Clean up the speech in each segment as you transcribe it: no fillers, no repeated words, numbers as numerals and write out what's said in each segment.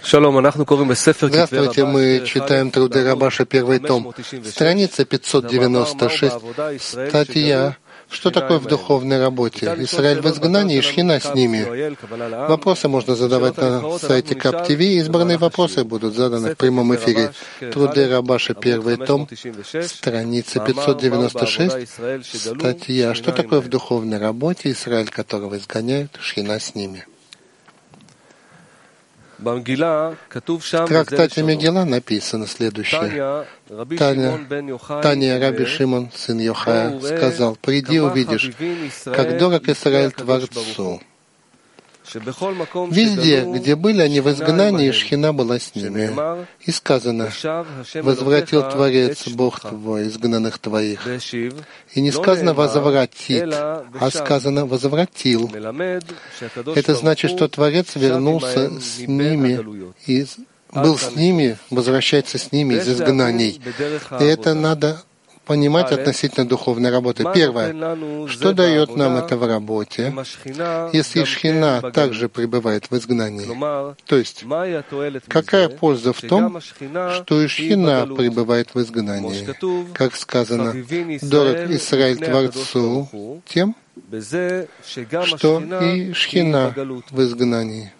Здравствуйте, мы читаем труды Рабаша, первый том, страница 596, статья «Что такое в духовной работе? Израиль в изгнании и Шхина с ними». Вопросы можно задавать на сайте КАП-ТВ, избранные вопросы будут заданы в прямом эфире. Труды Рабаша, первый том, страница 596, статья «Что такое в духовной работе? Израиль, которого изгоняют, Шхина с ними». В трактате Мегила написано следующее. Таня Раби Шимон, сын Йохая, сказал: «Приди, увидишь, как дорог Израиль Творцу». Везде, где были они в изгнании, Шхина была с ними. И сказано: «Возвратил Творец, Бог твой, изгнанных твоих». И не сказано «возвратит», а сказано «возвратил». Это значит, что Творец вернулся с ними и был с ними, возвращается с ними из изгнаний. И это надо понимать относительно духовной работы. Первое. Что дает нам это в работе, если Шхина также пребывает в изгнании? То есть, какая польза в том, что и Шхина пребывает в изгнании? Как сказано, дорог Израиль Творцу тем, что и Шхина в изгнании.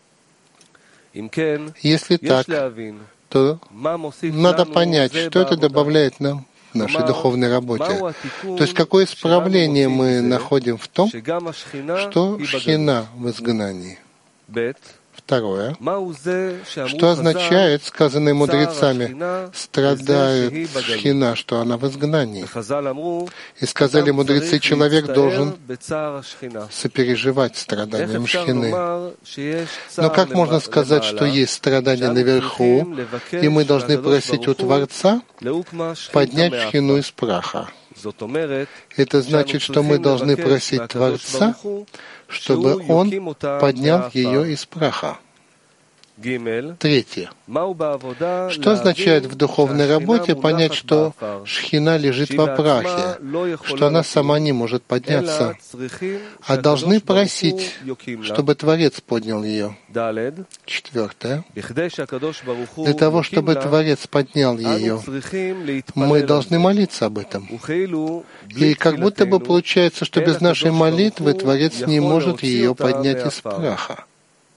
Если так, то надо понять, что это добавляет нам в нашей духовной работе. То есть, какое исправление мы находим в том, что Шхина в изгнании. Второе. Что означает, сказанное мудрецами, страдает Шхина, что она в изгнании. И сказали мудрецы, человек должен сопереживать страданиям Шхины. Но как можно сказать, что есть страдания наверху, и мы должны просить у Творца поднять Шхину из праха? Это значит, что мы должны просить Творца, чтобы Он поднял ее из праха. Третье. Что означает в духовной работе понять, что Шхина лежит во прахе, что она сама не может подняться, а должны просить, чтобы Творец поднял ее? Четвертое. Для того, чтобы Творец поднял ее, мы должны молиться об этом. И как будто бы получается, что без нашей молитвы Творец не может ее поднять из праха.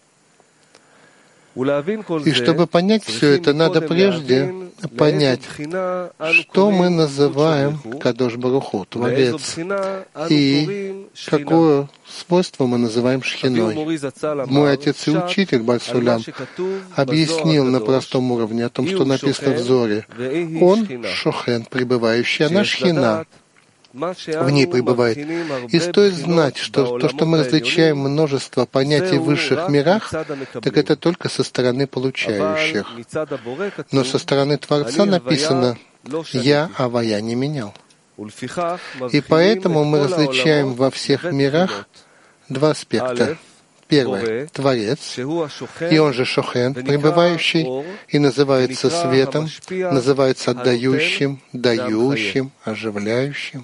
И чтобы понять все это, надо прежде понять, что мы называем Кадош Барух-Ху, Творец, и какое свойство мы называем Шхиной. Мой отец и учитель Баль-Сулям объяснил на простом уровне о том, что написано в Зоре. Он Шохен, пребывающий, она Шхина в ней пребывает. И стоит знать, что то, что мы различаем множество понятий в высших мирах, так это только со стороны получающих. Но со стороны Творца написано «Я, Авая, не менял». И поэтому мы различаем во всех мирах два аспекта. Первое — Творец, и он же Шохен, пребывающий, и называется светом, называется отдающим, дающим, оживляющим.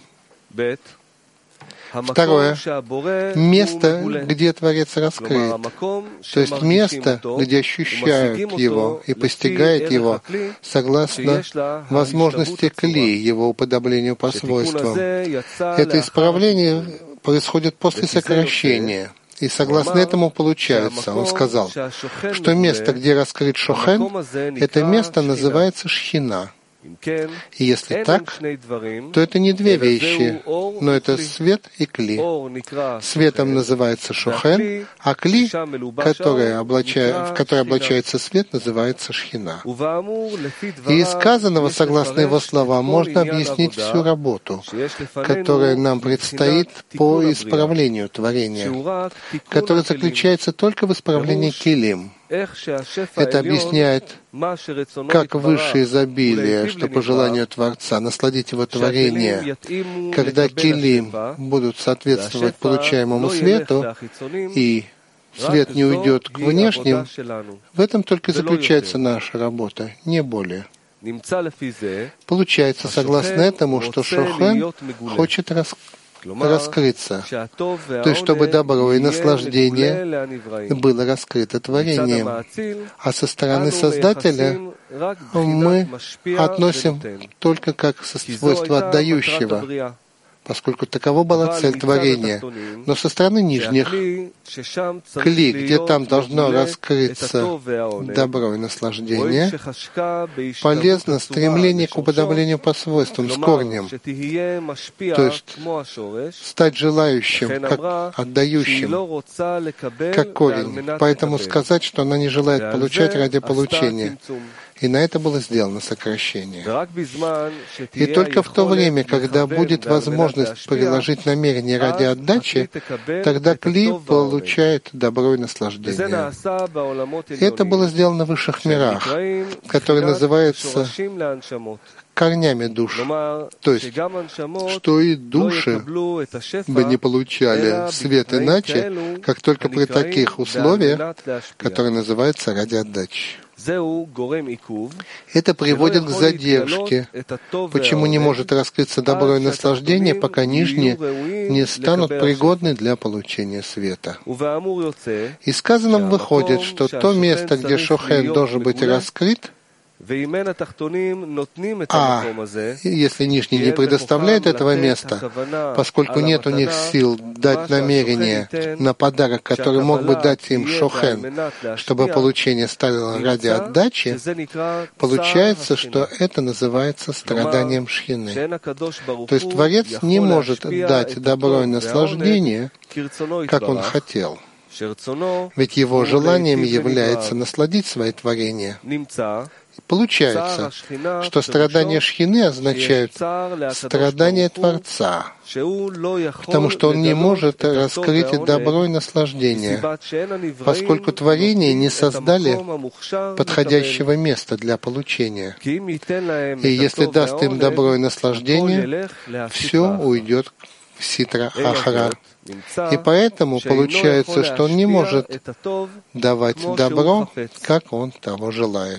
Второе — место, где Творец раскрыт, то есть место, где ощущают Его и постигают Его согласно возможности кли, Его уподоблению по свойствам. Это исправление происходит после сокращения. И согласно этому получается, он сказал, что место, где раскрыт Шохен, это место называется Шхина. И если так, то это не две вещи, но это свет и кли. Светом называется Шохен, а кли, в который облачается свет, называется Шхина. И из сказанного, согласно его словам, можно объяснить всю работу, которая нам предстоит по исправлению творения, которая заключается только в исправлении килим. Это объясняет, как высшее изобилие, что по желанию Творца насладить его творение, когда килим будут соответствовать получаемому свету, и свет не уйдет к внешним, в этом только и заключается наша работа, не более. Получается, согласно этому, что Шохен хочет раскрыться, то есть чтобы добро и наслаждение было раскрыто творением. А со стороны Создателя мы относим только как свойство отдающего, поскольку такова была цель творения. Но со стороны нижних кли, где там должно раскрыться добро и наслаждение, полезно стремление к уподоблению по свойствам, с корнем, то есть стать желающим, как отдающим, как корень. Поэтому сказать, что она не желает получать ради получения. И на это было сделано сокращение. И только в то время, когда будет возможность приложить намерение ради отдачи, тогда кли получает добро и наслаждение. И это было сделано в высших мирах, которые называются корнями душ. То есть, что и души бы не получали свет иначе, как только при таких условиях, которые называются ради отдачи. Это приводит к задержке. Почему не может раскрыться добро и наслаждение, пока нижние не станут пригодны для получения света? И сказанным выходит, что то место, где шохен должен быть раскрыт, если нижние не предоставляют этого места, поскольку нет у них сил дать намерение на подарок, который мог бы дать им шохен, чтобы получение стало ради отдачи, получается, что это называется страданием шхины. То есть Творец не может дать добро и наслаждение, как он хотел. Ведь его желанием является насладить свои творения. Получается, что страдания шхины означают страдания Творца, потому что он не может раскрыть добро и наслаждение, поскольку творения не создали подходящего места для получения. И если даст им добро и наслаждение, все уйдет в Ситра Ахара. И поэтому получается, что он не может давать добро, как он того желает.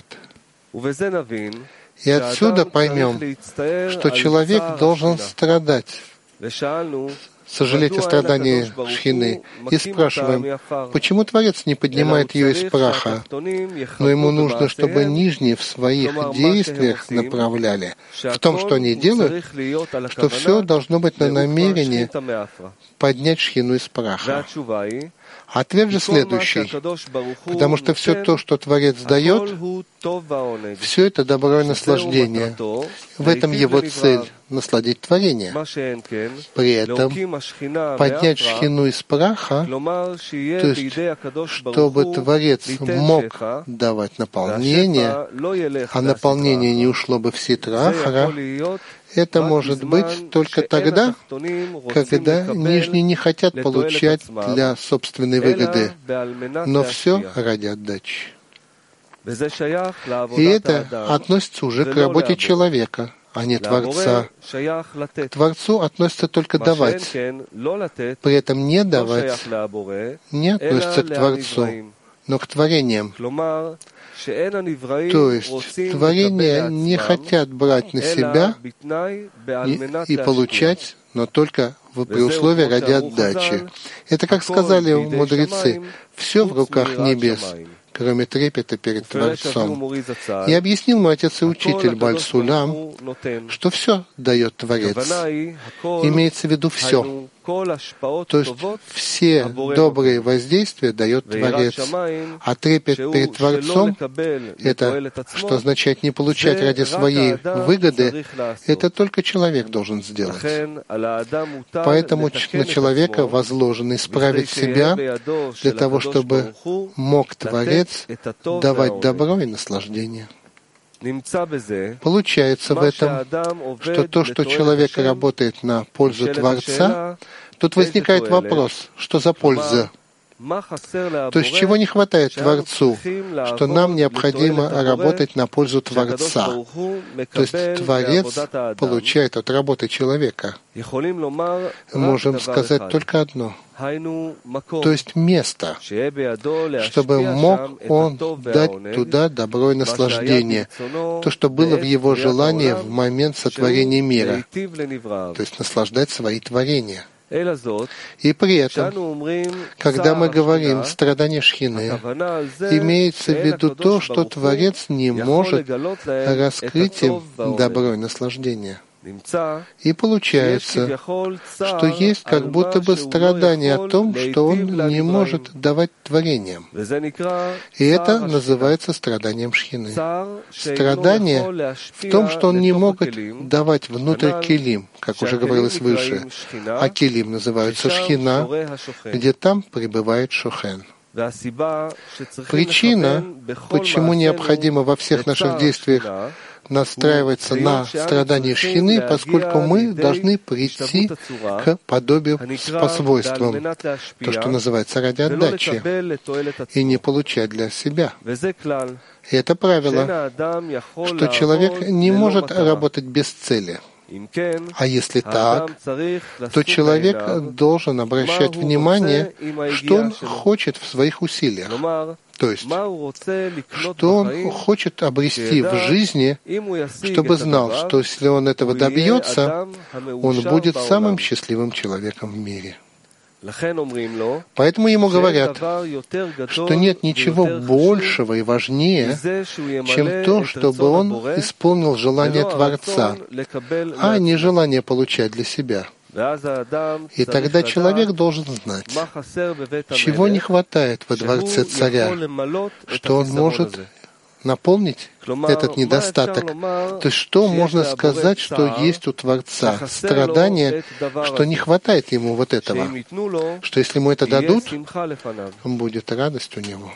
И отсюда поймем, что человек должен страдать, сожалеть о страдании шхины, и спрашиваем, почему Творец не поднимает ее из праха, но ему нужно, чтобы нижние в своих действиях направляли, в том, что они делают, что все должно быть на намерение поднять шхину из праха. Ответ же следующий, потому что все то, что Творец дает, все это добро и наслаждение. В этом его цель — насладить творение. При этом поднять шхину из праха, то есть, чтобы Творец мог давать наполнение, а наполнение не ушло бы в Ситра Ахара, это может быть только тогда, когда нижние не хотят получать для собственной выгоды, но все ради отдачи. И это относится уже к работе человека, а не Творца. К Творцу относится только давать. При этом не давать не относится к Творцу, но к творениям. То есть творения не хотят брать на себя и получать, но только при условии ради отдачи. Это, как сказали мудрецы, все в руках небес, кроме трепета перед Творцом. И объяснил мой отец и учитель Бааль Сулам, что все дает Творец. Имеется в виду все. То есть все добрые воздействия дает Творец. А трепет перед Творцом, это, что означает не получать ради своей выгоды, это только человек должен сделать. Поэтому на человека возложено исправить себя для того, чтобы мог Творец давать добро и наслаждение. Получается в этом, что то, что человек работает на пользу Творца, тут возникает вопрос, что за польза? То есть чего не хватает Творцу, что нам необходимо работать на пользу Творца. То есть Творец получает от работы человека. Мы можем сказать только одно. То есть место, чтобы мог он дать туда добро и наслаждение, то, что было в его желании в момент сотворения мира, то есть наслаждать свои творения. И при этом, когда мы говорим «страдание Шхины», имеется в виду то, что Творец не может раскрыть им добро и наслаждение. И получается, что есть как будто бы страдание о том, что он не может давать творениям. И это называется страданием Шхины. Страдание в том, что он не может давать внутрь килим, как уже говорилось выше. А килим называются Шхина, где там пребывает Шохен. Причина, почему необходимо во всех наших действиях настраиваться на страдания Шхины, поскольку мы должны прийти к подобию по свойствам, то, что называется ради отдачи, и не получать для себя. И это правило, что человек не может работать без цели. А если так, то человек должен обращать внимание, что он хочет в своих усилиях. То есть, что он хочет обрести в жизни, чтобы знал, что если он этого добьется, он будет самым счастливым человеком в мире. Поэтому ему говорят, что нет ничего большего и важнее, чем то, чтобы он исполнил желание Творца, а не желание получать для себя. И тогда человек должен знать, чего не хватает во дворце царя, что он может наполнить этот недостаток. То есть что можно сказать, что есть у Творца? Страдание, что не хватает ему вот этого. Что если ему это дадут, будет радость у него.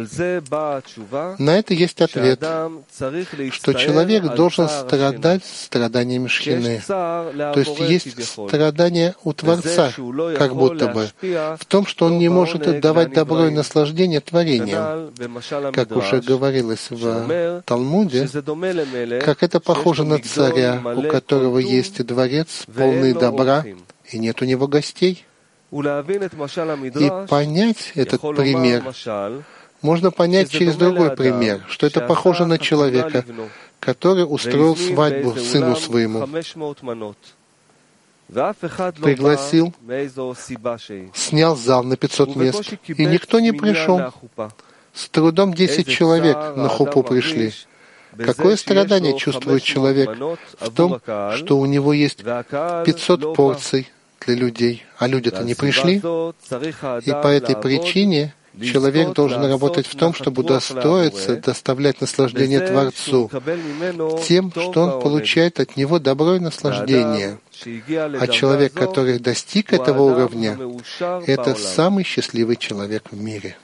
На это есть ответ, что человек должен страдать страданиями Шхины. То есть есть страдания у Творца, как будто бы, в том, что он не может давать добро и наслаждение творениям. Как уже говорилось в Талмуде, как это похоже на царя, у которого есть и дворец, полный добра, и нет у него гостей. И понять этот пример можно понять через другой пример, что это похоже на человека, который устроил свадьбу сыну своему, пригласил, снял зал на 500 мест, и никто не пришел. С трудом 10 человек на хупу пришли. Какое страдание чувствует человек в том, что у него есть 500 порций для людей, а люди-то не пришли? И по этой причине человек должен работать в том, чтобы удостоиться доставлять наслаждение Творцу тем, что он получает от него добро и наслаждение. А человек, который достиг этого уровня, это самый счастливый человек в мире.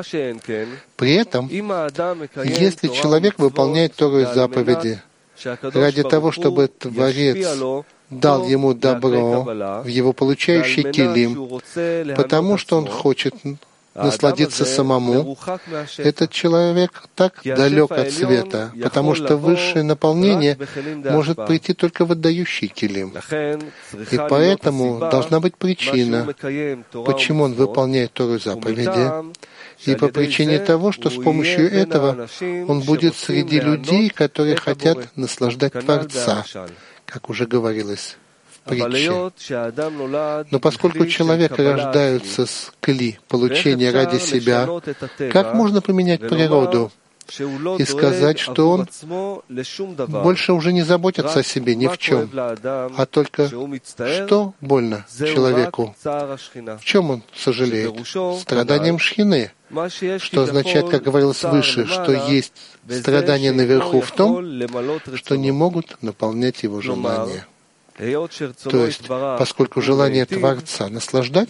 При этом, если человек выполняет Тору и заповеди ради того, чтобы Творец дал ему добро в его получающий килим, потому что он хочет насладиться самому, этот человек так далек от света, потому что высшее наполнение может прийти только в отдающий килим. И поэтому должна быть причина, почему он выполняет Тору и заповеди, и по причине того, что с помощью этого он будет среди людей, которые хотят наслаждать Творца, как уже говорилось в притче. Но поскольку человек рождается с кли получения ради себя, как можно поменять природу и сказать, что он больше уже не заботится о себе ни в чем, а только что больно человеку? В чем он сожалеет? Страданием Шхины. Что означает, как говорилось выше, что есть страдания наверху в том, что не могут наполнять его желания. То есть, поскольку желание Творца наслаждать,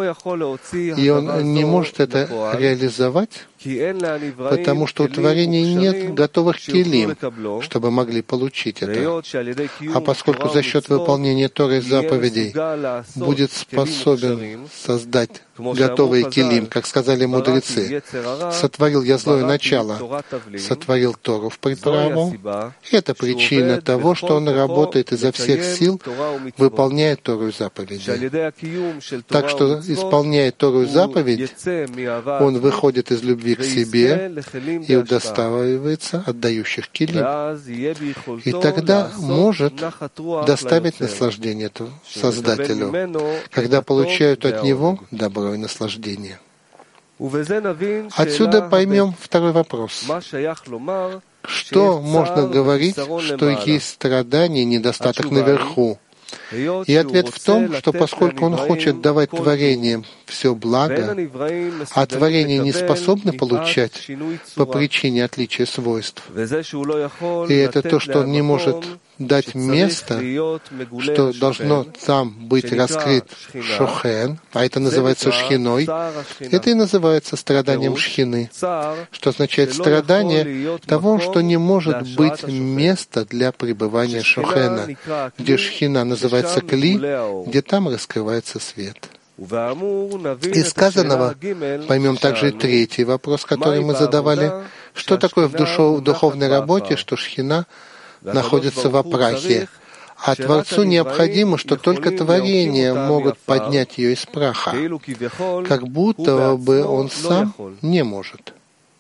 и он не может это реализовать, потому что у творения нет готовых килим, чтобы могли получить это. А поскольку за счет выполнения Торы и заповедей будет способен создать готовые килим, как сказали мудрецы, сотворил я злое начало, сотворил Тору в приправу. Это причина того, что он работает изо всех сил, выполняя Тору и заповеди. Так что, исполняя Тору и заповедь, он выходит из любви любви к себе и удостаивается отдающих келим. И тогда может доставить наслаждение Создателю, когда получают от Него добро и наслаждение. Отсюда поймем второй вопрос. Что можно говорить, что есть страдание и недостаток наверху? И ответ в том, что поскольку он хочет давать творениям все благо, а творения не способны получать по причине отличия свойств, и это то, что он не может дать место, что должно там быть раскрыт Шохен, а это называется Шхиной, это и называется страданием Шхины, что означает страдание того, что не может быть места для пребывания Шохена, где Шхина называется Кли, где там раскрывается свет. Из сказанного поймем также и третий вопрос, который мы задавали. Что такое в духовной работе, что Шхина находится в прахе, а Творцу необходимо, что только творения могут поднять ее из праха, как будто бы он сам не может.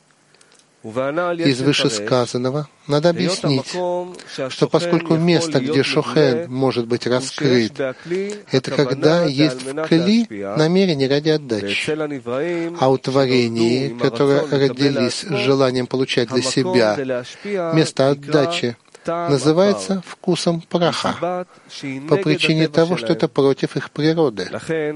Из вышесказанного надо объяснить, что поскольку место, где Шохен может быть раскрыт, это когда есть в Кли намерение ради отдачи, а у творений, которые родились с желанием получать для себя, место отдачи называется вкусом праха, по причине того, что это против их природы.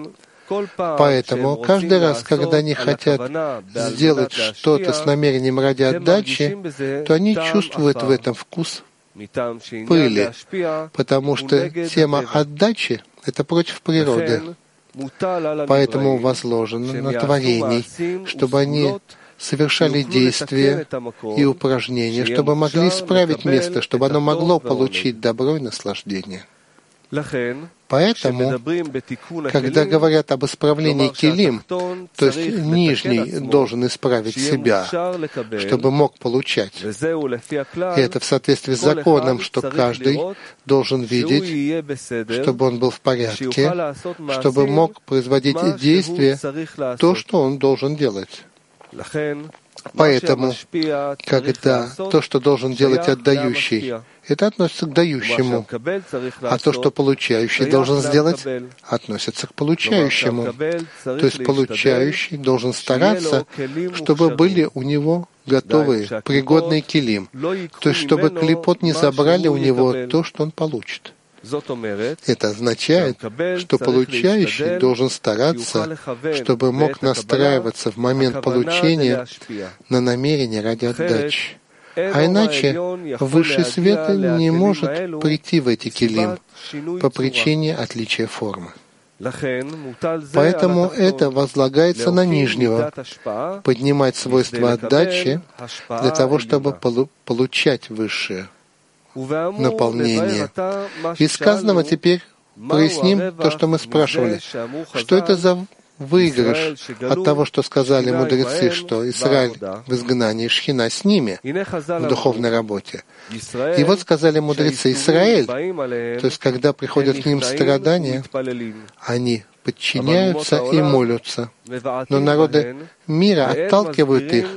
Поэтому каждый раз, когда они хотят сделать что-то с намерением ради отдачи, то они чувствуют в этом вкус пыли, потому что тема отдачи — это против природы. Поэтому возложено на творений, чтобы они совершали действия и упражнения, чтобы могли исправить место, чтобы оно могло получить добро и наслаждение. Поэтому, когда говорят об исправлении келим, то есть нижний должен исправить себя, чтобы мог получать. И это в соответствии с законом, что каждый должен видеть, чтобы он был в порядке, чтобы мог производить действия, то, что он должен делать. Поэтому, когда то, что должен делать отдающий, это относится к дающему, а то, что получающий должен сделать, относится к получающему. То есть получающий должен стараться, чтобы были у него готовые, пригодные келим, то есть чтобы клипот не забрали у него то, что он получит. Это означает, что получающий должен стараться, чтобы мог настраиваться в момент получения на намерение ради отдачи. А иначе высший свет не может прийти в эти келим по причине отличия формы. Поэтому это возлагается на нижнего, поднимать свойства отдачи для того, чтобы получать высшее наполнение. Из сказанного теперь проясним то, что мы спрашивали. Что это за выигрыш от того, что сказали мудрецы, что Израиль в изгнании, Шхина с ними в духовной работе. И вот сказали мудрецы, Израиль, то есть когда приходят к ним страдания, они подчиняются и молятся. Но народы мира отталкивают их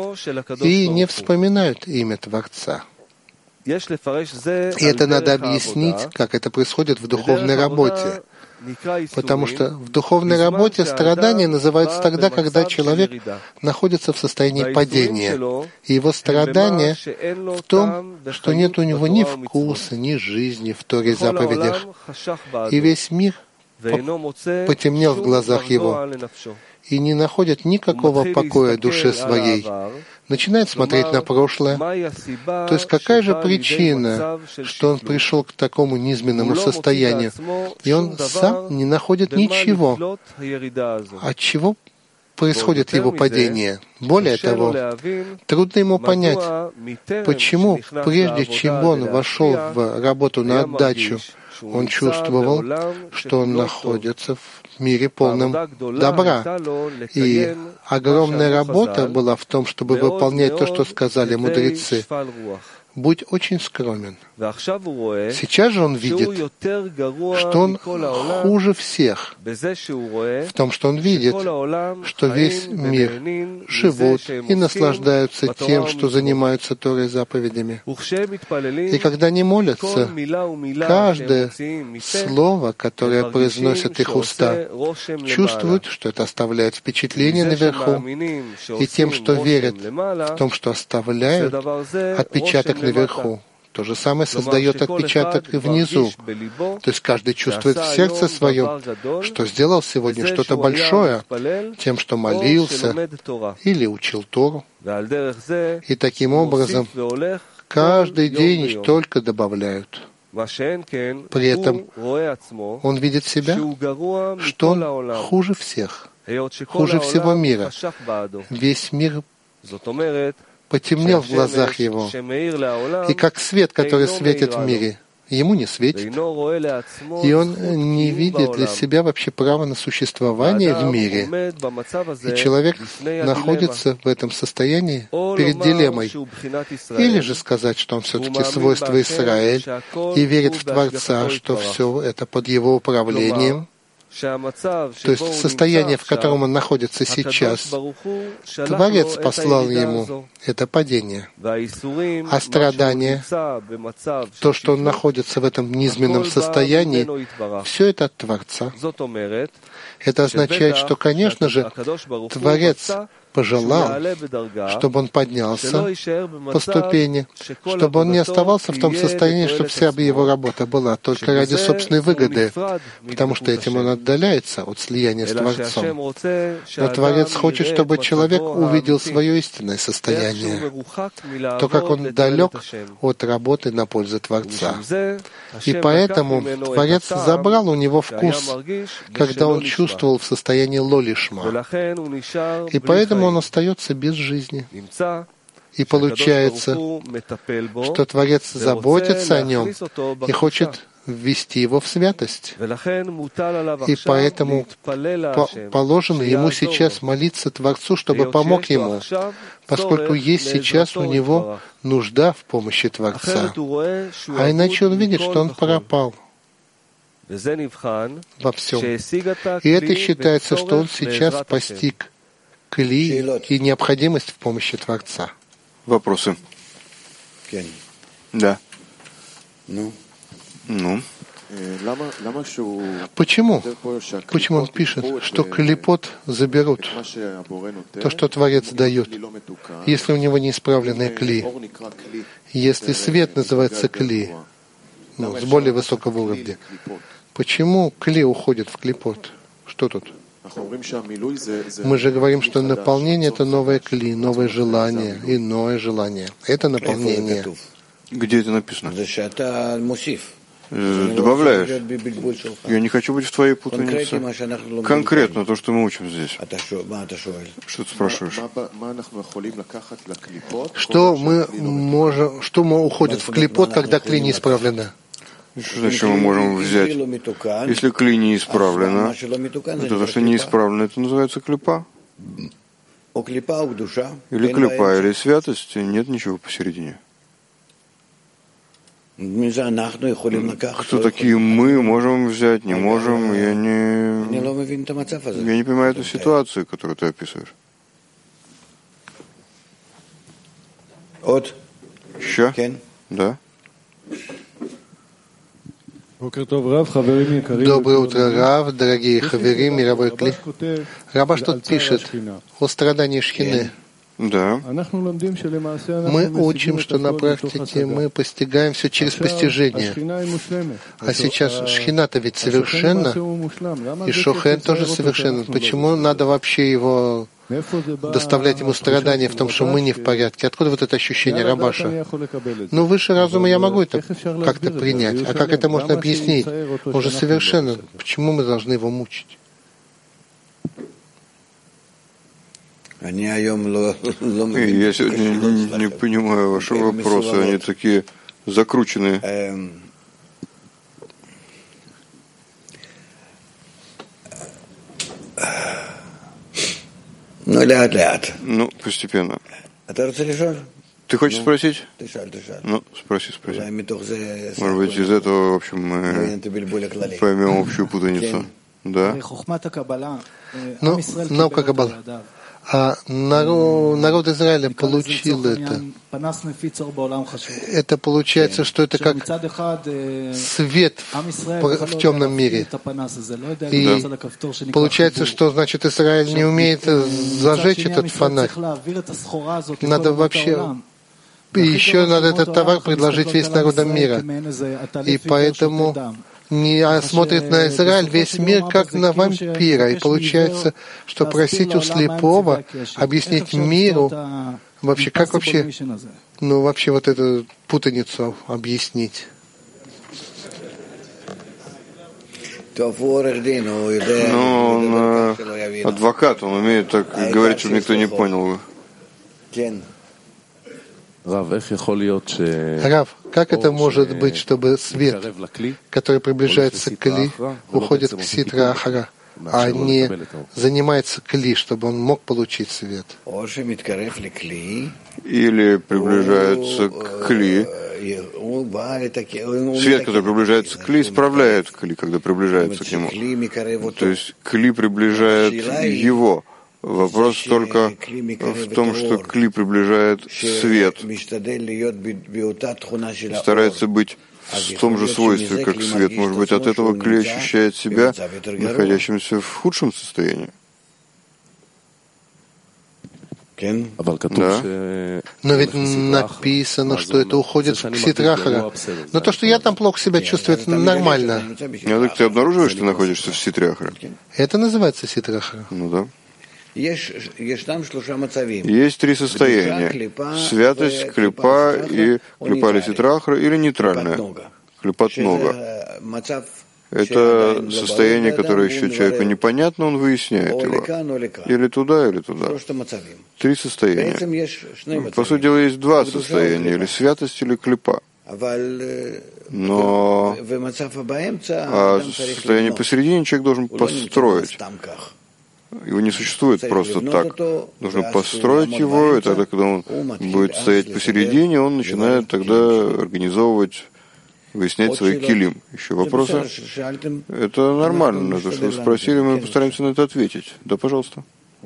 и не вспоминают имя Творца. И это надо объяснить, как это происходит в духовной работе. Потому что в духовной работе страдания называются тогда, когда человек находится в состоянии падения. И его страдание в том, что нет у него ни вкуса, ни жизни в Торе и заповедях. И весь мир потемнел в глазах его и не находит никакого покоя душе своей. Начинает смотреть на прошлое. То есть какая же причина, что он пришел к такому низменному состоянию, и он сам не находит ничего, от чего происходит его падение. Более того, трудно ему понять, почему, прежде чем он вошел в работу на отдачу, он чувствовал, что он находится в мире полном добра. И огромная работа была в том, чтобы выполнять то, что сказали мудрецы. будь очень скромен. Сейчас же он видит, что он хуже всех в том, что он видит, что весь мир живут и наслаждаются тем, что занимаются Торой и заповедями. И когда они молятся, каждое слово, которое произносят их уста, чувствуют, что это оставляет впечатление наверху, и тем, что верят в том, что оставляют отпечаток наверху. То же самое создает отпечаток и внизу. То есть каждый чувствует в сердце своем, что сделал сегодня что-то большое тем, что молился или учил Тору. И таким образом каждый день только добавляют. При этом он видит себя, что он хуже всех, хуже всего мира. Весь мир потемнел в глазах его, и как свет, который светит в мире, ему не светит, и он не видит для себя вообще права на существование в мире. И человек находится в этом состоянии перед дилеммой. Или же сказать, что он все-таки свойство Израиль и верит в Творца, что все это под его управлением. То есть состояние, в котором он находится сейчас, Творец послал ему это падение. А страдание, то, что он находится в этом низменном состоянии, все это от Творца. Это означает, что, конечно же, Творец пожелал, чтобы он поднялся по ступени, чтобы он не оставался в том состоянии, чтобы вся его работа была только ради собственной выгоды, потому что этим он отдаляется от слияния с Творцом. Но Творец хочет, чтобы человек увидел свое истинное состояние, то, как он далек от работы на пользу Творца. И поэтому Творец забрал у него вкус, когда он чувствовал в состоянии лолишма. И поэтому он остается без жизни. И получается, что Творец заботится о нем и хочет ввести его в святость. И поэтому положено ему сейчас молиться Творцу, чтобы помог ему, поскольку есть сейчас у него нужда в помощи Творца. А иначе он видит, что он пропал во всем. И это считается, что он сейчас постиг кли и необходимость в помощи Творца. Вопросы? Да. Ну? Почему он пишет, что клипот заберут то, что Творец дает, если у него неисправленные кли? Если свет называется кли, с более высокого уровня, почему кли уходит в клипот? Что тут? Мы же говорим, что наполнение — это новое кли, новое желание, иное желание. Это наполнение. Где это написано? Добавляешь. Я не хочу быть в твоей путанице. Конкретно то, что мы учим здесь. Что ты спрашиваешь? Что уходит в клипот, когда кли не исправлена? Что значит мы можем взять? Если кли не исправлена, то то, что не исправлено, это называется клипа. Или клипа, или святость, нет ничего посередине. Кто такие мы, можем взять, не можем, я не понимаю эту ситуацию, которую ты описываешь. Еще? Да. Доброе утро, Рав, дорогие хаверим, мировой кли. Рабаш тут пишет о страдании Шхины. Да. Мы учим, что на практике мы постигаем все через постижение. А сейчас Шхина-то ведь совершенна, и Шохен тоже совершенен. Почему надо вообще его доставлять ему страдания в том, что мы не в порядке? Откуда вот это ощущение Рабаша? Ну, выше разума я могу это как-то принять. А как это можно объяснить? Он же совершенен. Почему мы должны его мучить? Я сегодня не понимаю ваши вопросы, они такие закрученные. Ну, постепенно. Ты хочешь спросить? Ну, спроси. Может быть, из этого, в общем, мы поймем общую путаницу. Да? Ну, наука Каббала. А народ Израиля получил это. Это получается, что это как свет в темном мире. И получается, что значит Израиль не умеет зажечь этот фонарь. Надо вообще... И еще надо этот товар предложить весь народам мира. И поэтому не смотрит на Израиль весь мир как на вампира. И получается, что просить у слепого объяснить миру, вообще, как вообще, ну вообще вот эту путаницу объяснить. Ну, он адвокат, он умеет так говорить, чтобы никто не понял. Рав, как это может быть, чтобы свет, который приближается к Кли, уходит к Ситра Ахара, а не занимается Кли, чтобы он мог получить свет? Или приближается к Кли. Свет, который приближается к Кли, исправляет Кли, когда приближается к нему. То есть Кли приближает его. Вопрос только в том, что Кли приближает свет, старается быть в том же свойстве, как свет. Может быть, от этого Кли ощущает себя находящимся в худшем состоянии. Да. Но ведь написано, что это уходит к Ситрахара. Но то, что я там плохо себя чувствую, это нормально. А так ты обнаруживаешь, что ты находишься в Ситрахаре? Это называется Ситрахара. Ну да. Есть три состояния. Святость, клипа и клипа или ситрахра, или нейтральная. Клипат нога. Это состояние, которое еще человеку непонятно, он выясняет его. Или туда, или туда. Три состояния. По сути дела, есть два состояния, или святость, или клипа. Но состояние посередине человек должен построить. Его не существует просто так. Нужно построить его, и тогда, когда он будет стоять посередине, он начинает тогда организовывать, выяснять свои килим. Еще вопросы? Это нормально, то, что вы спросили, мы постараемся на это ответить. Да, пожалуйста.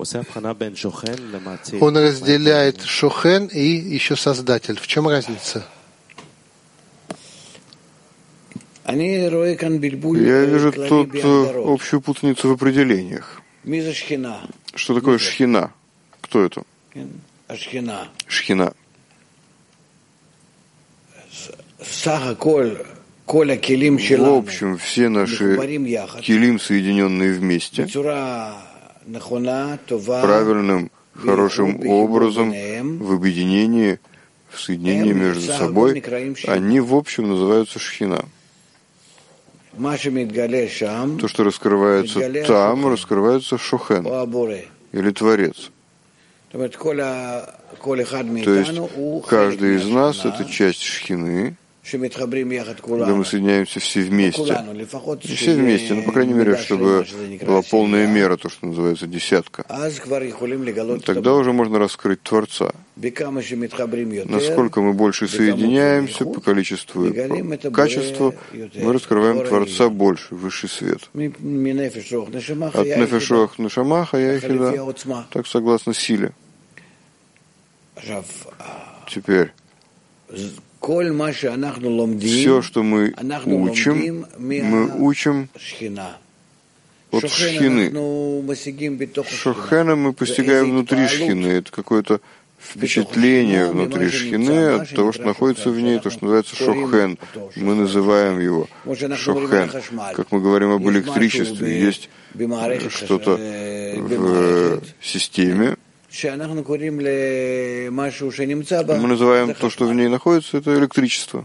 Он разделяет Шохен и еще Создатель. В чем разница? Я вижу тут общую путаницу в определениях. Что такое шхина? Кто это? Шхина. В общем, все наши килим, соединенные вместе, правильным, хорошим образом, в объединении, в соединении между собой, они, в общем, называются шхина. То, что раскрывается там, раскрывается Шохен, или Творец. То есть каждый из нас — это часть Шхины, когда мы соединяемся все вместе. Не все вместе, но, по крайней мере, чтобы была полная мера, то, что называется десятка. Тогда уже можно раскрыть Творца. Насколько мы больше соединяемся по количеству и по качеству, мы раскрываем Творца больше, высший свет. От нефешох нешамаха яхида, так согласно силе. Теперь все, что мы учим от шхины. Шохена мы постигаем внутри шхины. Это какое-то впечатление внутри шхины от того, что находится в ней, то, что называется шохен. Мы называем его шохен. Как мы говорим об электричестве, есть что-то в системе. Мы называем то, что в ней находится, это электричество.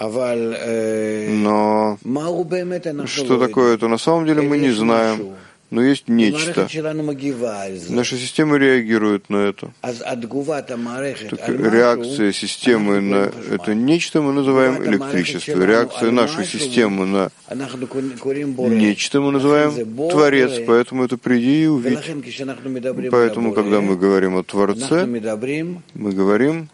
Но что такое это на самом деле, мы не знаем. но есть нечто. Наша система реагирует на это. Так, реакция системы на это нечто мы называем электричество. Реакция нашей системы на нечто мы называем Творец. Поэтому это приди и увидь. Поэтому, когда мы говорим о Творце, мы говорим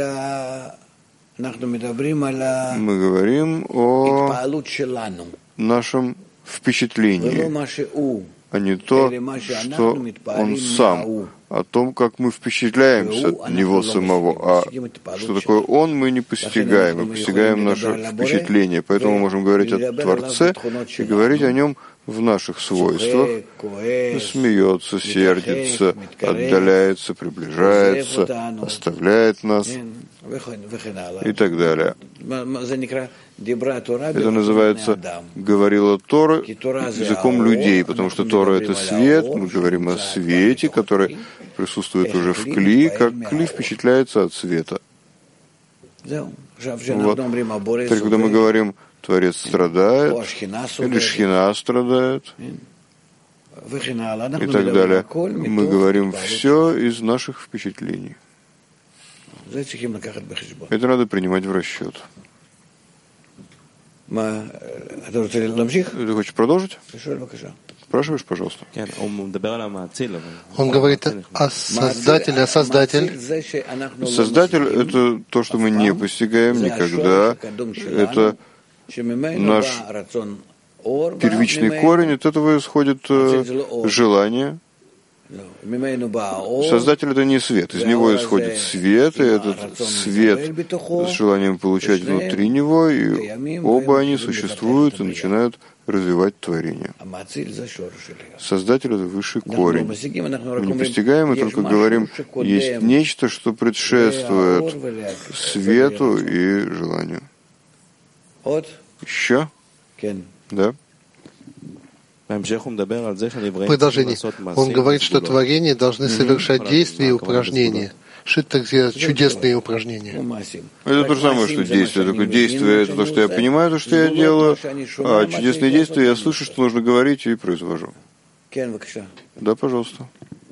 о нашем впечатлении, а не то, что он сам, о том, как мы впечатляемся от него самого. А что такое он, мы не постигаем, мы постигаем наше впечатление. Поэтому мы можем говорить о Творце и говорить о нем в наших свойствах. Смеется, сердится, отдаляется, приближается, оставляет нас и так далее. Это называется «говорила Тора» языком людей, потому что Тора — это свет, мы говорим о свете, который присутствует уже в кли, как кли впечатляется от света. Вот. Теперь, когда мы говорим «Творец страдает», или «Шхина страдает», и так далее, мы говорим все из наших впечатлений. Это надо принимать в расчет. Ты хочешь продолжить? Спрашиваешь, пожалуйста. Он говорит о Создателе, а Создатель? Создатель — это то, что мы не постигаем никогда. Это наш первичный корень, от этого исходит желание. Создатель — это не свет, из него исходит свет, и этот свет с желанием получать внутри него, и оба они существуют и начинают развивать творение. Создатель — это высший корень. Мы не постигаем, мы только говорим, есть нечто, что предшествует свету и желанию. Еще? Да? Продолжение. Он говорит, что творения должны совершать действия и упражнения. Что это чудесные упражнения? Это то же самое, что действие. Только действие — это то, что я понимаю, то, что я делаю, а чудесные действия я слышу, что нужно говорить, и произвожу. Да, пожалуйста.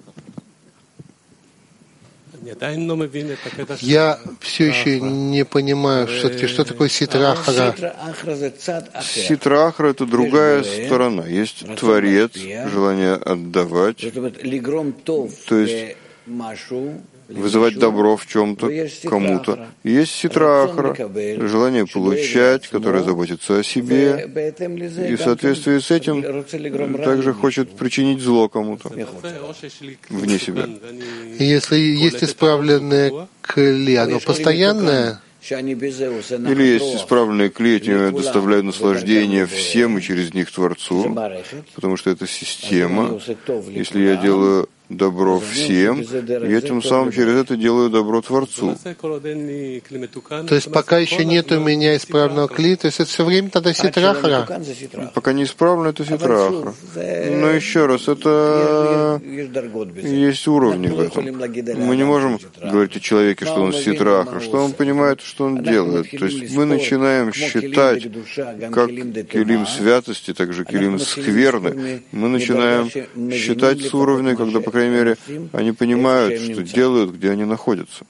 Я все еще не понимаю, все-таки, что такое ситра-ахра. Ситра-ахра — это другая сторона. Есть Творец, желание отдавать, то есть вызывать добро в чем-то, кому-то. Есть ситра-ахра, желание получать, которое заботится о себе, и в соответствии с этим также хочет причинить зло кому-то вне себя. Если есть исправленное кли, оно постоянное? Или есть исправленные кли, эти доставляют наслаждение всем и через них Творцу, потому что это система. Если я делаю добро всем, я тем самым через это делаю добро Творцу. То есть пока еще нет у меня исправленного кли, то есть это все время тогда ситра-ахра? Пока не исправлено, это ситра-ахра. Но еще раз, это есть уровни в этом. Мы не можем говорить о человеке, что он ситра-ахра. Что он понимает, что он делает. То есть мы начинаем считать, как килим святости, так же килим скверны. Мы начинаем считать с уровня, когда, по крайней мере, они понимают, что делают, где они находятся.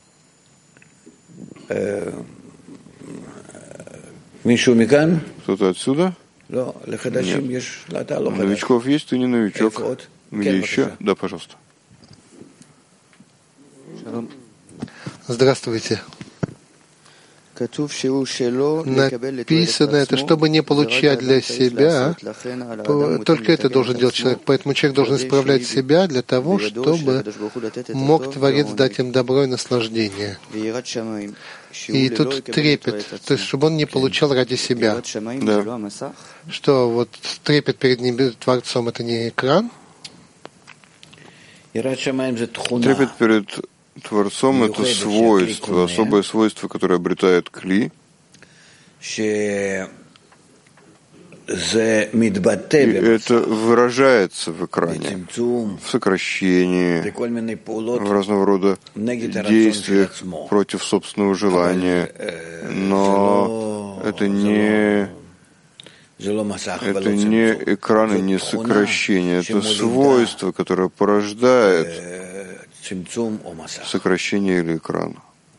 Кто-то отсюда? Нет. Новичков есть, ты не новичок. Где еще? Да, пожалуйста. Здравствуйте. Написано это, чтобы не получать для себя, только это должен делать человек. Поэтому человек должен исправлять себя для того, чтобы мог Творец дать им добро и наслаждение. И тут трепет, то есть чтобы он не получал ради себя. Да. Что вот трепет перед Творцом — это не экран? Трепет перед Творцом — это свойство, особое свойство, которое обретает кли. И это выражается в экране, в сокращении, в разного рода действиях против собственного желания. Но это не Это не экран и не сокращение, это свойство, которое порождает сокращение или экран.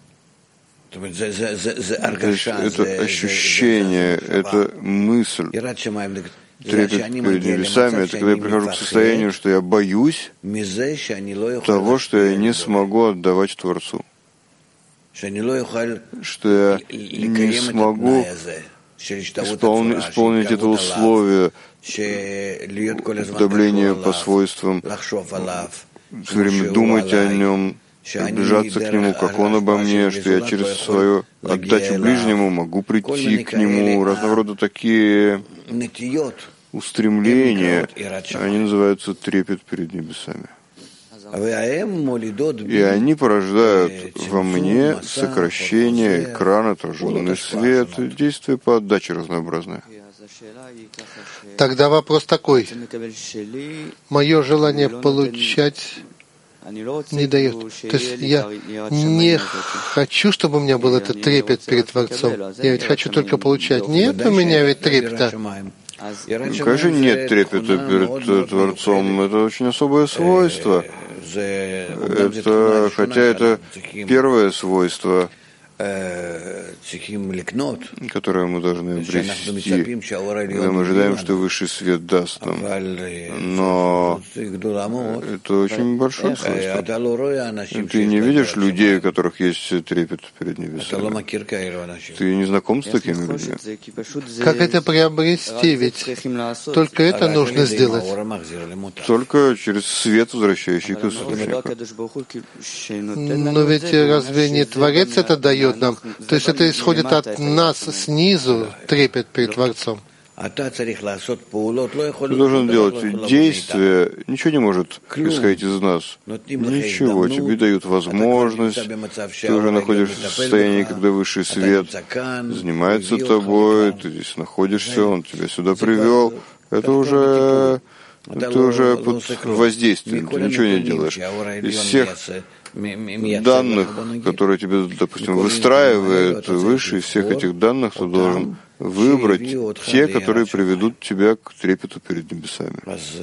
Это ощущение, это мысль. Трепет перед небесами, это когда я прихожу к состоянию, что я боюсь того, что я не смогу отдавать Творцу, что я не смогу исполнить это условие уподобления по свойствам, все время думать о нем, приближаться к нему, как он обо мне, что я через свою отдачу ближнему могу прийти к нему, разного рода такие устремления, они называются трепет перед небесами. И они порождают во мне сокращение экрана, отраженный свет, действия по отдаче разнообразные. Тогда вопрос такой. Мое желание получать не дает. То есть я не хочу, чтобы у меня был этот трепет перед Творцом. Я ведь хочу только получать. Нет у меня ведь трепета. Конечно, нет трепета перед Творцом. Это очень особое свойство. Это, хотя это первое свойство, которое мы должны обрести, когда мы ожидаем, что высший свет даст нам. Но это очень большое свойство. Ты не видишь людей, у которых есть трепет перед небесами. Ты не знаком с такими людьми. Как это приобрести? Ведь только это нужно сделать. Только через свет, возвращающий к источнику. Но ведь разве не Творец это дает нам? То есть это исходит от нас снизу, трепет перед Творцом. Ты должен делать действия, ничего не может исходить из нас. Ничего, тебе дают возможность, ты уже находишься в состоянии, когда высший свет занимается тобой, ты здесь находишься, он тебя сюда привел. Это уже под воздействием, ты ничего не делаешь. Из всех данных, которые тебе, допустим, выстраивает выше, из всех этих данных ты должен выбрать те, которые приведут тебя к трепету перед небесами.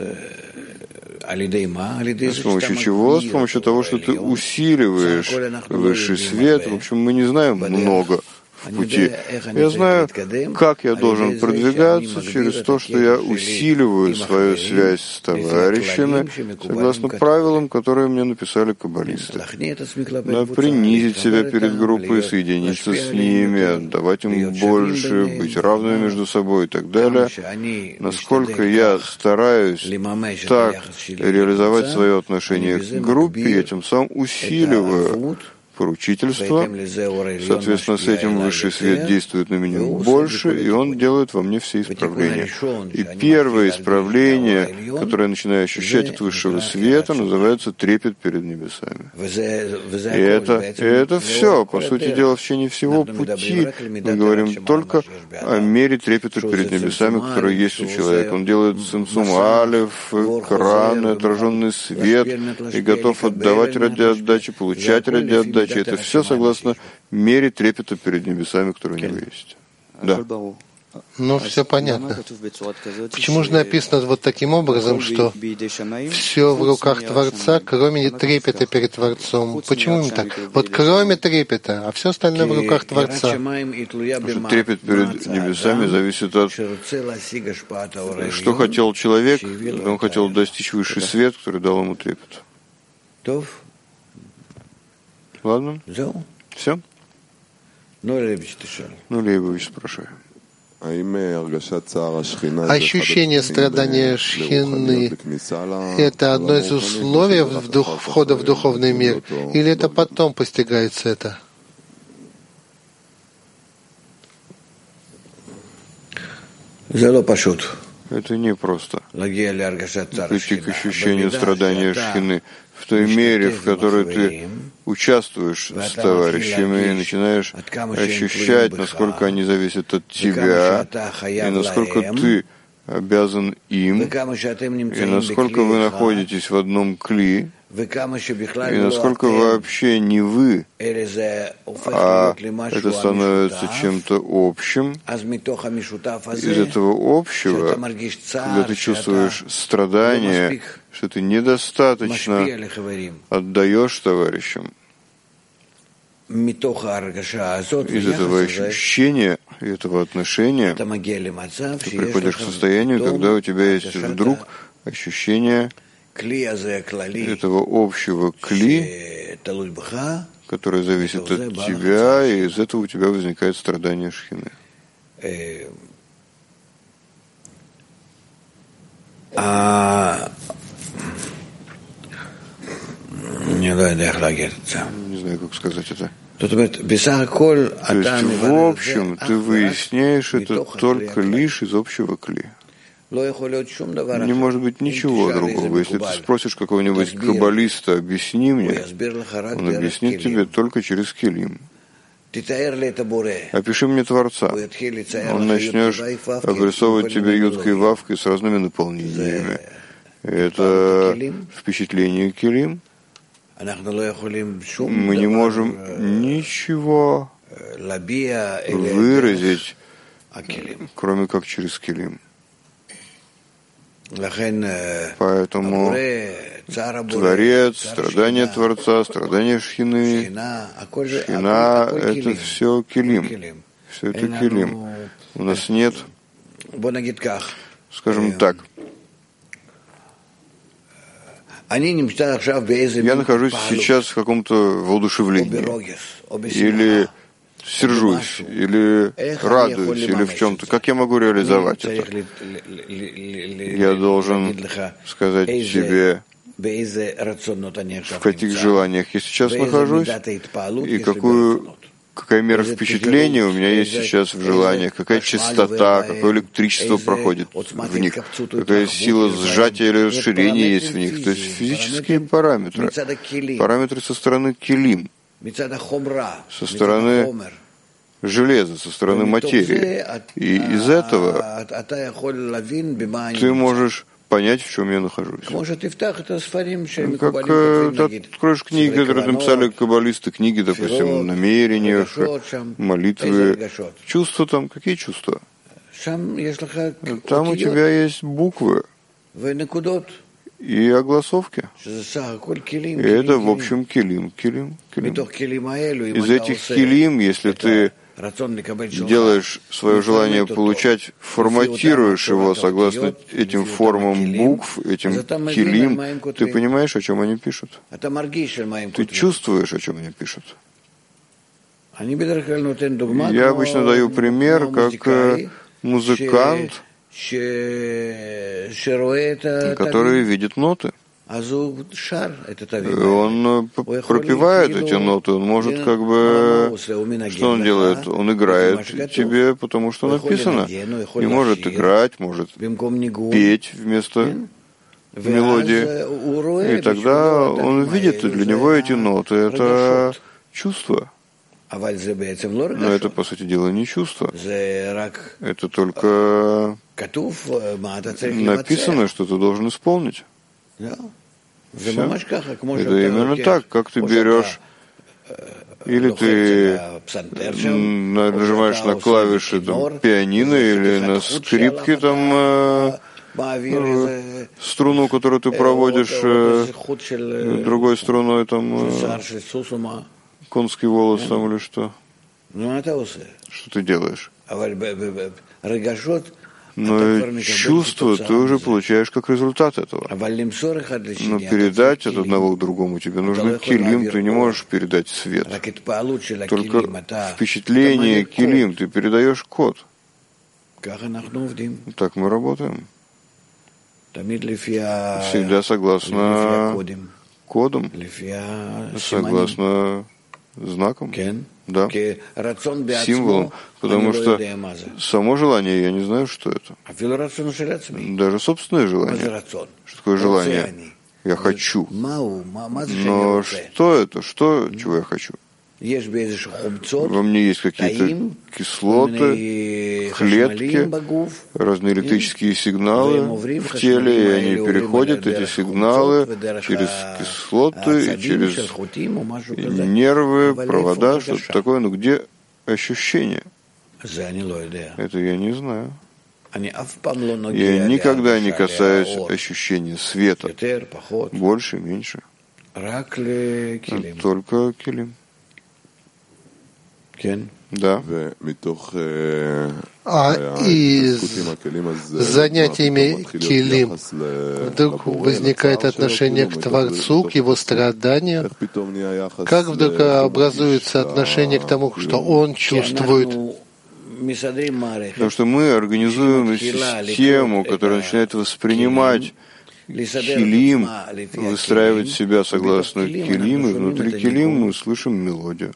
С помощью чего? С помощью того, что ты усиливаешь высший свет. В общем, мы не знаем много в пути. Я знаю, как я должен продвигаться через то, что я усиливаю свою связь с товарищами, согласно правилам, которые мне написали каббалисты. Да, принизить себя перед группой, соединиться с ними, отдавать им больше, быть равными между собой и так далее. Насколько я стараюсь так реализовать свое отношение к группе, я тем самым усиливаю поручительство. Соответственно, с этим высший свет действует на меня больше, и он делает во мне все исправления. И первое исправление, которое я начинаю ощущать от высшего света, называется трепет перед небесами. И это все. По сути дела, в течение всего пути мы говорим только о мере трепета перед небесами, который есть у человека. Он делает цимцум алеф, экран, отраженный свет, и готов отдавать ради отдачи, получать ради отдачи. Это все согласно мере трепета перед небесами, который у него есть. Да. Ну, все понятно. Почему же написано вот таким образом, что все в руках Творца, кроме трепета перед Творцом? Почему им так? Вот кроме трепета, а все остальное в руках Творца. Потому что трепет перед небесами зависит от, что хотел человек, он хотел достичь высший свет, который дал ему трепет. Ладно? Все? Ну, Лейбович, спрашиваю. Ощущение страдания Шхины — это одно из условий входа в духовный мир? Или это потом постигается это? Это не просто прийти к ощущению страдания Шхины в той мере, в которой ты участвуешь с товарищами и начинаешь ощущать, насколько они зависят от тебя, и насколько ты обязан им, и насколько вы находитесь в одном кли, и насколько вообще не вы, а это становится чем-то общим, из этого общего, когда ты чувствуешь страдания, что ты недостаточно отдаешь товарищам, из этого ощущения и этого отношения ты приходишь к состоянию, когда у тебя есть вдруг ощущение этого общего кли, которое зависит от тебя, и из этого у тебя возникает страдание шхины. Не знаю, как сказать это. То есть, в общем, ты выясняешь это только лишь из общего кли. Не может быть ничего другого. Если ты спросишь какого-нибудь каббалиста, объясни мне, он объяснит тебе только через келим. Опиши мне Творца. Он начнешь обрисовывать тебе юткой и вавкой с разными наполнениями. Это впечатление келим. Мы не можем ничего выразить, кроме как через келим. Поэтому Творец, страдания Творца, страдания Шхины, Шхина — это все келим. Все это келим. У нас нет, скажем так, я нахожусь сейчас в каком-то воодушевлении, или сержусь, или радуюсь, или в чем-то. Как я могу реализовать это? Я должен сказать себе, в каких желаниях я сейчас нахожусь, и какая мера впечатления у меня есть сейчас в желаниях, какая частота, какое электричество проходит в них, какая сила сжатия или расширения есть в них. То есть физические параметры, параметры со стороны келим, со стороны железа, со стороны материи. И из этого ты можешь понять, в чем я нахожусь. Как ты откроешь книги, которые написали каббалисты, книги, допустим, намерения, молитвы. Чувства там, какие чувства? Там у тебя есть буквы и огласовки. И это, в общем, келим. Из этих келим, если ты делаешь свое желание получать, форматируешь его согласно этим формам букв, этим келим, ты понимаешь, о чем они пишут? Ты чувствуешь, о чем они пишут? Я обычно даю пример, как музыкант, который видит ноты. Он пропевает эти ноты, он может что он делает? Он играет тебе, потому что написано. И может играть, может петь вместо мелодии. И тогда он видит, для него эти ноты — это чувство. Но это, по сути дела, не чувство. Это только написано, что ты должен исполнить. Все. Это именно так, как ты берешь, или ты нажимаешь на клавиши там, пианино или на скрипке там струну, которую ты проводишь другой струной, там конский волос там или что. Что ты делаешь? Но чувство ты уже получаешь как результат этого. Но передать от одного к другому тебе нужно келим, ты не можешь передать свет. Только впечатление келим, ты передаешь код. Так мы работаем. Всегда согласно кодам, согласно знаком. Да, символом, потому что само желание, я не знаю, что это. Даже собственное желание. Что такое желание? Я хочу. Но что это? Что, чего я хочу? Во мне есть какие-то кислоты, клетки, разные электрические сигналы в теле, и они переходят, эти сигналы, через кислоты, и через нервы, провода, что-то такое. Но где ощущение? Это я не знаю. Я никогда не касаюсь ощущения света. Больше, меньше. Только килим. Да. А из занятиями килим вдруг возникает отношение к Творцу, к его страданию? Как вдруг образуется отношение к тому, что он чувствует? Потому что мы организуем систему, которая начинает воспринимать килим, выстраивать себя согласно килим, и внутри килим мы слышим мелодию.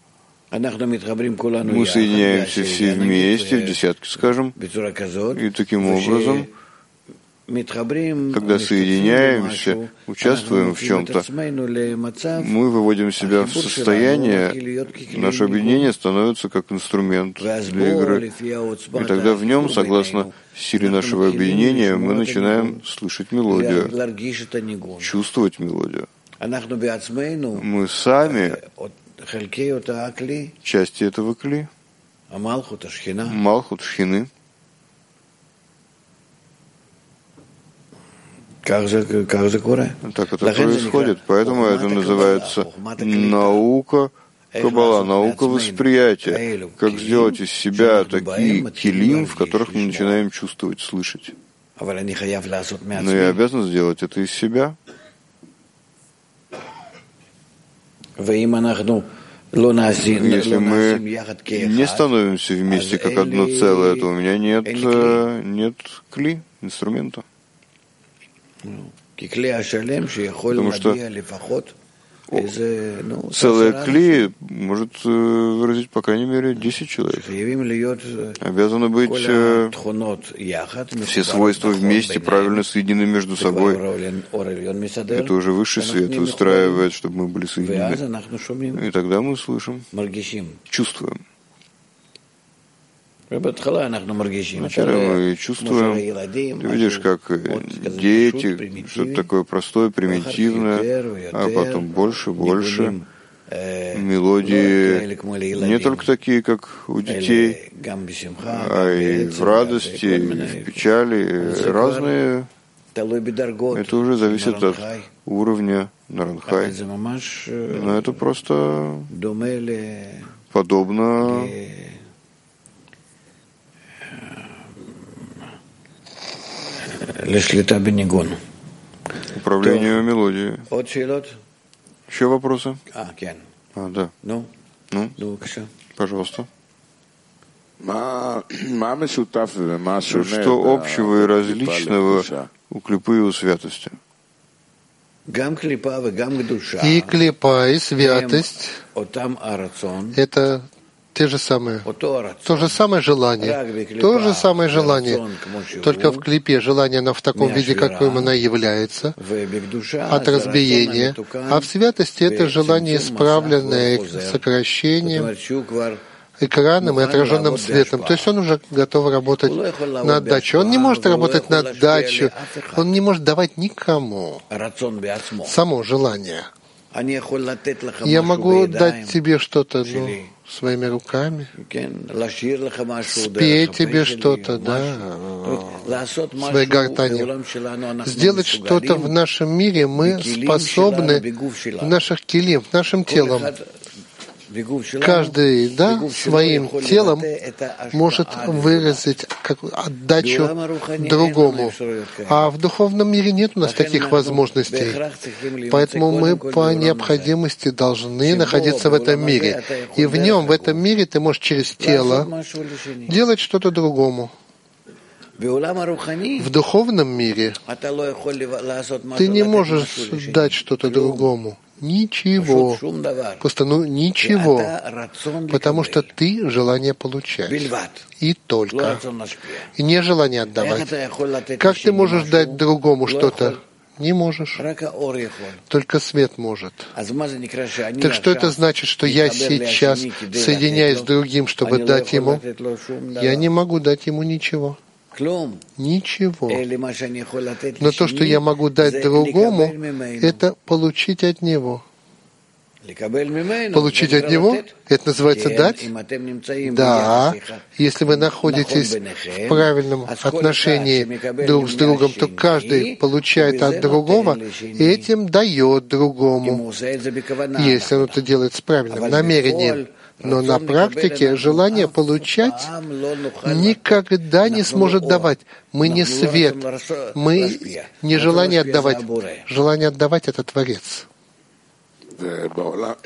Мы соединяемся все вместе, в десятки, скажем, и таким образом, когда соединяемся, участвуем в чем-то, мы выводим себя в состояние, наше объединение становится как инструмент для игры. И тогда в нем, согласно силе нашего объединения, мы начинаем слышать мелодию, чувствовать мелодию. Мы сами части этого кли, Малхут Шхины. Так это происходит, поэтому это называется наука Каббала, наука восприятия. Как сделать из себя такие килим, в которых мы начинаем чувствовать, слышать. Но я обязан сделать это из себя. Если мы не становимся вместе как одно целое, то у меня нет кли, инструмента. Потому что целое кли может выразить, по крайней мере, 10 человек. Обязаны быть все свойства вместе, правильно соединены между собой. Это уже высший свет выстраивает, чтобы мы были соединены. И тогда мы слышим, чувствуем. Вначале мы чувствуем, ты видишь, как дети, что-то такое простое, примитивное, а потом больше мелодии, не только такие, как у детей, а и в радости, и в печали, разные. Это уже зависит от уровня Наранхай. Но это просто подобно управлению мелодией. Еще вопросы? Да. Ну, пожалуйста. Что общего и различного у клипы и у святости? И клипа, и святость — это те же самые, то же самое желание, только в клипе желание оно в таком виде, каким оно является, от разбиения, а в святости это желание, исправленное сокращением, экраном и отраженным светом. То есть он уже готов работать на отдачу. Он не может работать на отдачу, он не может давать никому само желание. Я могу дать тебе что-то, своими руками, спеть тебе что-то, своей гортани. Сделать что-то в нашем мире мы способны в наших килим, в нашем телом. Каждый, своим телом может выразить отдачу другому. А в духовном мире нет у нас таких возможностей. Поэтому мы по необходимости должны находиться в этом мире. И в нем, в этом мире, ты можешь через тело делать что-то другому. В духовном мире ты не можешь дать что-то другому. Ничего. Просто ничего. Потому что ты желание получать. И только. И не желание отдавать. Как ты можешь дать другому что-то? Не можешь. Только свет может. Так что это значит, что я сейчас соединяюсь с другим, чтобы дать ему? Я не могу дать ему ничего. Ничего. Но то, что я могу дать другому, это получить от него. Получить от него, это называется дать? Да. Если вы находитесь в правильном отношении друг с другом, то каждый получает от другого и этим дает другому, если он это делает с правильным намерением. Но на практике желание получать никогда не сможет давать. Мы не свет, мы не желание отдавать. Желание отдавать — это Творец. В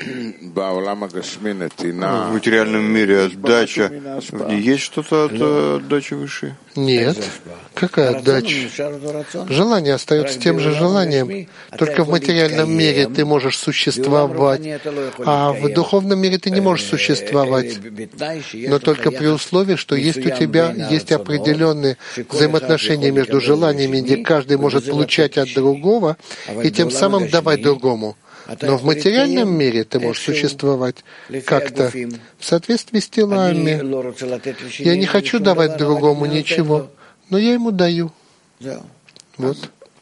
материальном мире отдача, есть что-то от отдачи высшей? Нет. Какая отдача? Желание остается тем же желанием. Только в материальном мире ты можешь существовать, а в духовном мире ты не можешь существовать. Но только при условии, что есть у тебя есть определенные взаимоотношения между желаниями, где каждый может получать от другого и тем самым давать другому. Но в материальном мире ты можешь существовать как-то в соответствии с телами. Я не хочу давать другому ничего, но я ему даю. Вот.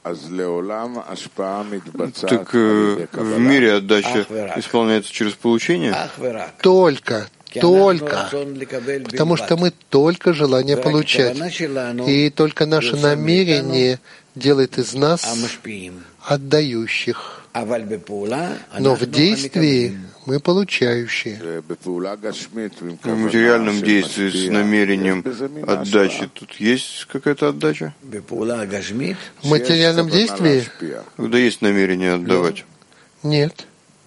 Так в мире отдача исполняется через получение? Только. Потому что мы только желание получать. И только наше намерение делает из нас отдающих. Но в действии мы получающие. В материальном действии с намерением отдачи тут есть какая-то отдача? В материальном действии? Когда есть намерение отдавать? Нет.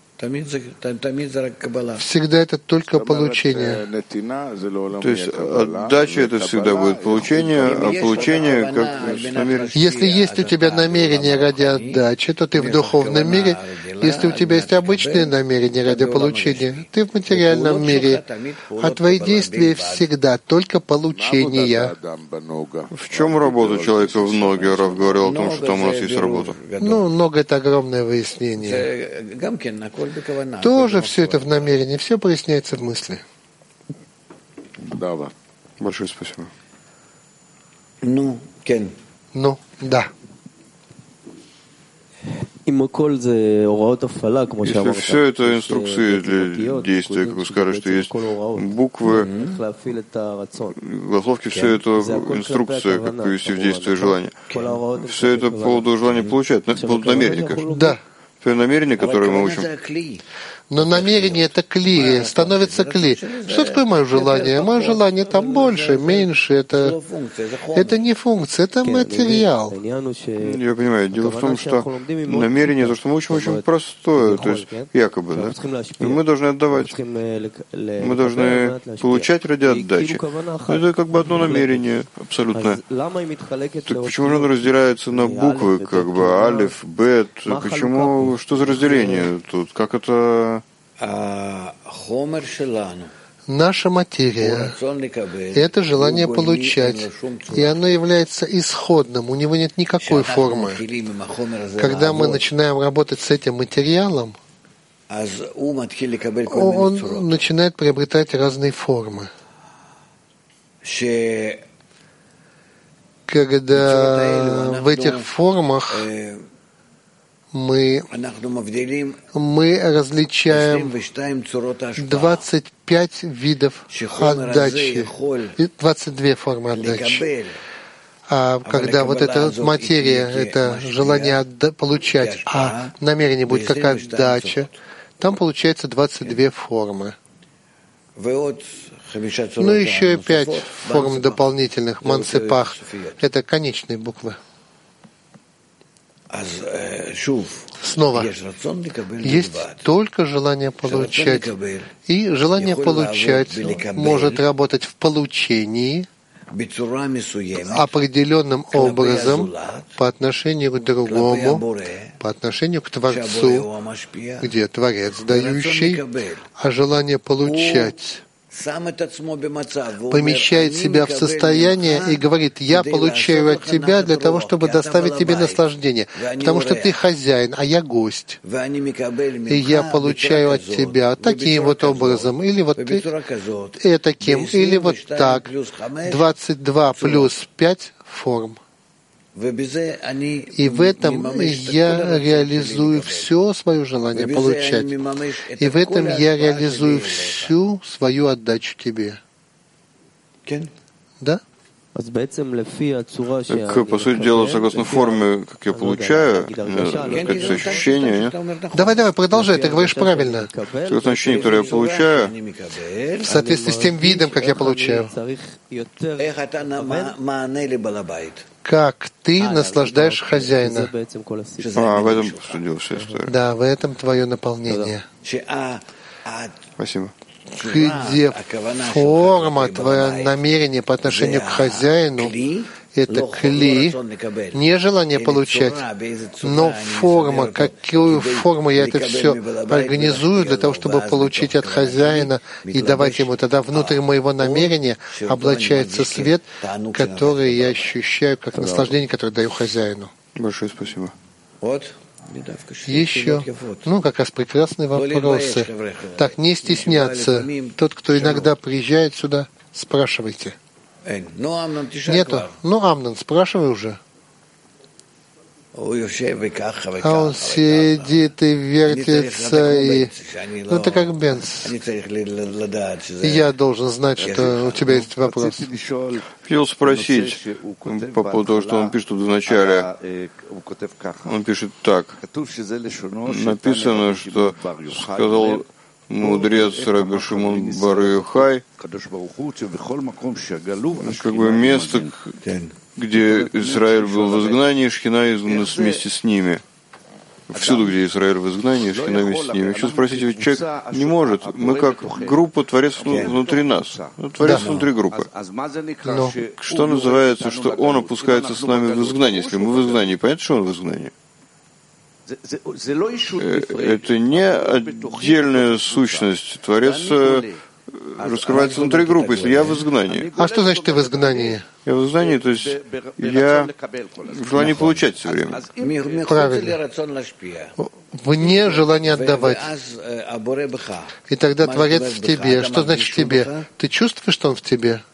Всегда это только получение. То есть отдача — это всегда будет получение, а получение как намерение. Если есть у тебя намерение ради отдачи, то ты в духовном мире. Если у тебя есть обычные намерения ради получения, ты в материальном мире. А твои действия всегда только получение. В чем работа человека в ноге? Рав говорил о том, что там у нас есть работа. Нога — это огромное выяснение. Тоже все это в намерении, все проясняется в мысли. Да. Большое спасибо. Да. Если все это инструкции для действия, как вы скажете, что есть буквы, голосовки, все это инструкция, как привести в действие желание. Все это по поводу желания получать, по поводу намерения, конечно. Да. Все намерения, которые мы учим. Но намерение — это кли, становится кли. Что такое мое желание? Мое желание там больше, меньше. Это не функция, это материал. Я понимаю. Дело в том, что намерение, то, что мы учим, очень простое. То есть, якобы, да? Мы должны отдавать. Мы должны получать ради отдачи. Это как бы одно намерение абсолютно. Так почему же оно разделяется на буквы, как бы алиф, бет? Почему? Что за разделение тут? Как это? Наша материя — это желание получать, и оно является исходным, у него нет никакой формы. Когда мы начинаем работать с этим материалом, он начинает приобретать разные формы. Когда в этих формах мы различаем 25 видов отдачи, 22 формы отдачи. А когда вот эта материя, это желание получать, а намерение будет как отдача, там получается 22 формы. Ну, еще и 5 форм дополнительных, мансепах, это конечные буквы. Снова, есть только желание получать. И желание получать может работать в получении определенным образом по отношению к другому, по отношению к Творцу, где Творец дающий, а желание получать помещает себя в состояние и говорит: «Я получаю от тебя для того, чтобы доставить тебе наслаждение, потому что ты хозяин, а я гость. И я получаю от тебя таким вот образом, или вот таким, или вот так, 22 плюс 5 форм». И в этом я реализую все свое желание получать. И в этом я реализую всю свою отдачу тебе. Да? Так, по сути дела, согласно форме, как я получаю, это ощущение, нет? Давай, продолжай, ты говоришь правильно. Согласно ощущению, которое я получаю, в соответствии с тем видом, как я получаю. Как ты наслаждаешь хозяина. в этом, по сути дела, вся история. Да, в этом твое наполнение. Спасибо. Где форма, твое намерение по отношению к хозяину, это кли, не желание получать, но форма, какую форму я это все организую для того, чтобы получить от хозяина и давать ему. Тогда внутрь моего намерения облачается свет, который я ощущаю как наслаждение, которое даю хозяину. Большое спасибо. Еще, как раз прекрасные вопросы. Так, не стесняться. Тот, кто иногда приезжает сюда, спрашивайте. Нету? Амнон, спрашивай уже. А он сидит и вертится, и... это как Бенц. Я должен знать, что у тебя есть вопрос. Хотел спросить по поводу того, что он пишет тут в начале. Он пишет так. Написано, что сказал мудрец Раби Шимон бар Йохай, как бы место, где Израиль был в изгнании, Шхина изгнана вместе с ними. Всюду, где Израиль в изгнании, Шхина вместе с ними. Хочу спросить, ведь человек не может. Мы как группа, Творец внутри нас. Творец внутри группы. Но что называется, что он опускается с нами в изгнание, если мы в изгнании? Понятно, что он в изгнании? Это не отдельная сущность. Творец раскрывается внутри группы, если я в изгнании. А что значит ты в изгнании? Я в изгнании, то есть я в желании получать все время. Правильно. Вне желания отдавать. И тогда Творец в тебе. Что значит в тебе? Ты чувствуешь, что он в тебе?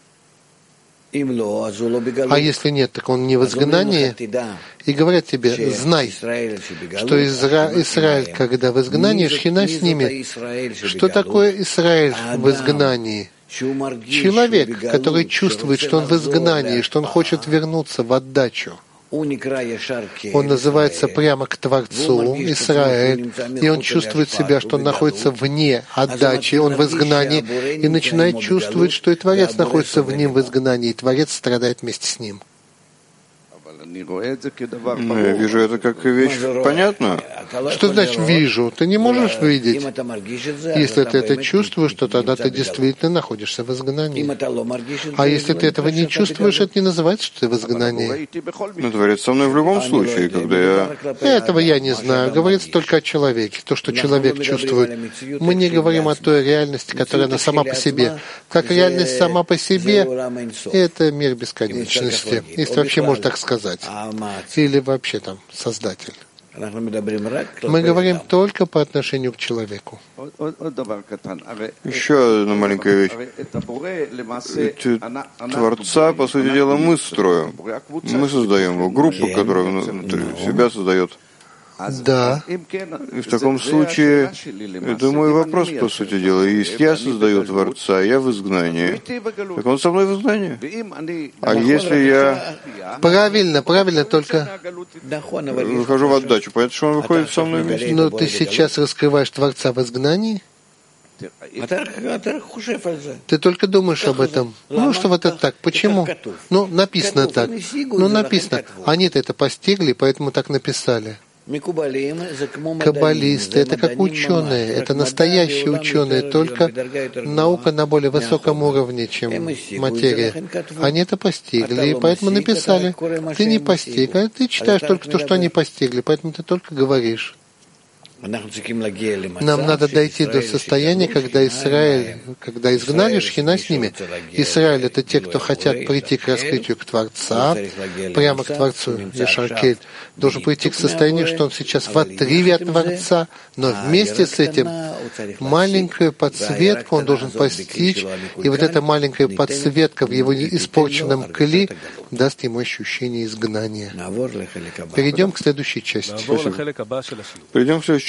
А если нет, так он не в изгнании. И говорят тебе: знай, что Израиль, когда в изгнании, Шхина с ними. Что такое Израиль в изгнании? Человек, который чувствует, что он в изгнании, что он хочет вернуться в отдачу. Он называется прямо к Творцу, Израиль, и он чувствует себя, что он находится вне отдачи, он в изгнании, и начинает чувствовать, что и Творец находится в нем в изгнании, и Творец страдает вместе с ним. Я вижу это как вещь понятную. Что значит «вижу»? Ты не можешь видеть. Если ты это чувствуешь, то тогда ты действительно находишься в изгнании. А если ты этого не чувствуешь, это не называется, что ты в изгнании. Но Творец со мной в любом случае, когда я... Этого я не знаю. Говорится только о человеке. То, что человек чувствует. Мы не говорим о той реальности, которая она сама по себе. Как реальность сама по себе, это мир бесконечности. Если вообще можно так сказать. Или вообще там Создатель. Мы говорим только по отношению к человеку. Еще одна маленькая вещь. Творца, по сути дела, мы строим. Мы создаем его. Группу, которая внутри себя создает. Да. И в таком случае, это мой вопрос, по сути дела. Если я создаю Творца, я в изгнании, так он со мной в изгнании. А если я... Правильно, только... Выхожу в отдачу, понятно, что он выходит со мной вместе? Но ты сейчас раскрываешь Творца в изгнании? Ты только думаешь об этом. Что вот это так. Почему? Написано так. Написано. Они-то это постигли, поэтому так написали. Каббалисты — это как ученые, это настоящие ученые, только наука на более высоком уровне, чем материя. Они это постигли, и поэтому написали. Ты не постиг, а ты читаешь только то, что они постигли, поэтому ты только говоришь. Нам надо дойти до состояния, когда изгнали Шхина с ними. Израиль — это те, кто хотят прийти к раскрытию к Творца, прямо к Творцу. Ешаркель должен прийти к состоянию, что он сейчас в отрыве от Творца, но вместе с этим маленькую подсветку он должен постичь, и вот эта маленькая подсветка в его испорченном кли даст ему ощущение изгнания. Перейдем к следующей части. Перейдем к следующей